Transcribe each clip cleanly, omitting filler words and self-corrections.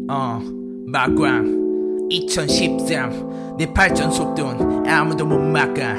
막광 2013 내 발전 속도는 아무도 못 막아.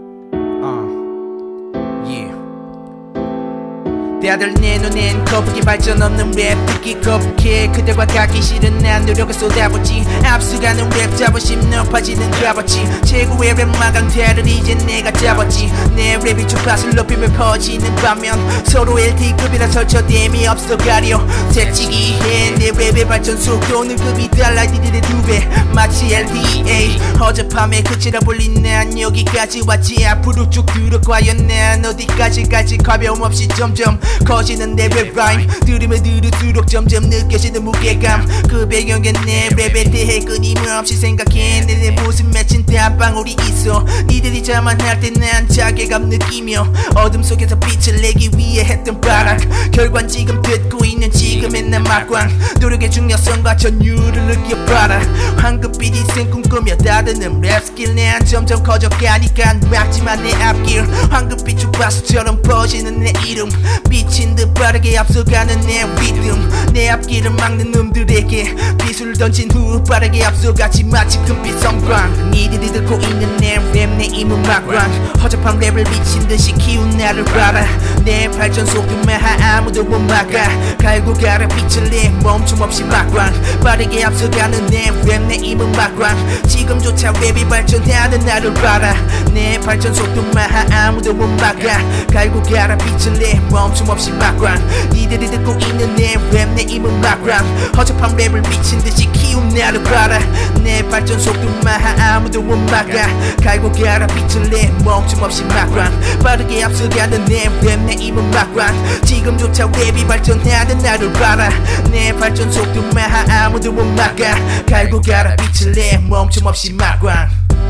다들 내 눈엔 거북이 발전 없는 랩 듣기 거북해. 그들과 가기 싫은 난 노력을 쏟아붓지. 앞서가는 랩 자부심 높아지는 값어치. 최고의 랩 마강대를 이제 내가 잡았지. 내 랩이 주파수를 높이며 퍼지는 반면 서로 LT급이라 설쳐됨이 없어 가려. 새치기 해 내 랩의 발전 속도는 급이 달라 니들의 2배 마치 LDA. 어젯밤에 그치라 불린 난 여기까지 왔지. 앞으로 쭉 들어 과연 난 어디까지 갈지 가벼움 없이 점점 커지는 내 랩 라임. 들으면 들을수록 점점 느껴지는 무게감. 그 배경에 내 랩에 대해 끊임없이 생각해. 내 무슨 맺힌 땀방울이 있어. 니들이 자만할 때 난 자괴감 느끼며 어둠 속에서 빛을 내기 위해 했던 발악. 결과는 지금 듣고 있는 지금의 난 막광. 노력의 중요성과 전율을 느껴봐라. 황금빛 인생 꿈꾸며 다듬는 랩 스킬. 난 점점 커져가니까 막지만 내 앞길. 황금빛 주파수처럼 퍼지는 내 이름. 미친 듯 빠르게 앞서가는 내 리듬. 내 앞길을 막는 놈들에게 비수를 던진 후 빠르게 앞서가지 마치 금빛 성광. 니들이 듣고 있는 내 랩 내 임은 막광. 허접한 랩을 미친듯이 키운 나를 봐라. 내 발전 속도만 아무도 못 막아. 갈고 가라 빛을 내 멈춤없이 막광. 빠르게 앞서가는 내 랩 내 임은 막광. 지금조차 랩이 발전하는 나를 봐라. 내 발전 속도만 아무도 못 막아. 갈고 가라 빛을 내 멈춤없이 막광. 니들이 듣고 있는 내 랩 내 임은 막광. 허접한 랩을 미친듯이 키운 나를 봐라. 내 발전 속도만 아무도 못 막아. 갈고 가라 빛을 내 멈춤없이 막광. 빠르게 앞서가는 내 랩 내 임은 막광. 지금조차 랩이 발전하는 나를 봐라. 내 발전 속도만 아무도 못 막아. 갈고 가라 빛을 내 멈춤없이 막광.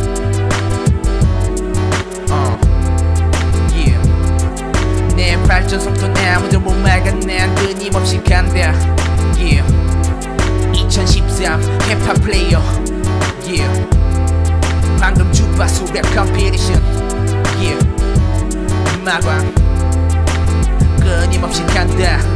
내 발전 속도는 아무도 못 막아. 난 끊임없이 간다. 2013 힙합 플레이어. 방금 주파수 랩 컴피티션. 막광 끊임없이 간다.